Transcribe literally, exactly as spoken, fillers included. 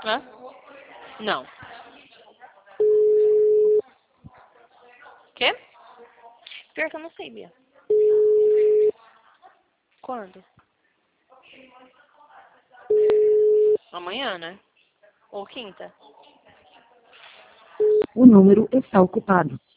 Hã? Não. Quê? Pior que eu não sei, Bia. Quando? Amanhã, né? Ou quinta? O número está ocupado.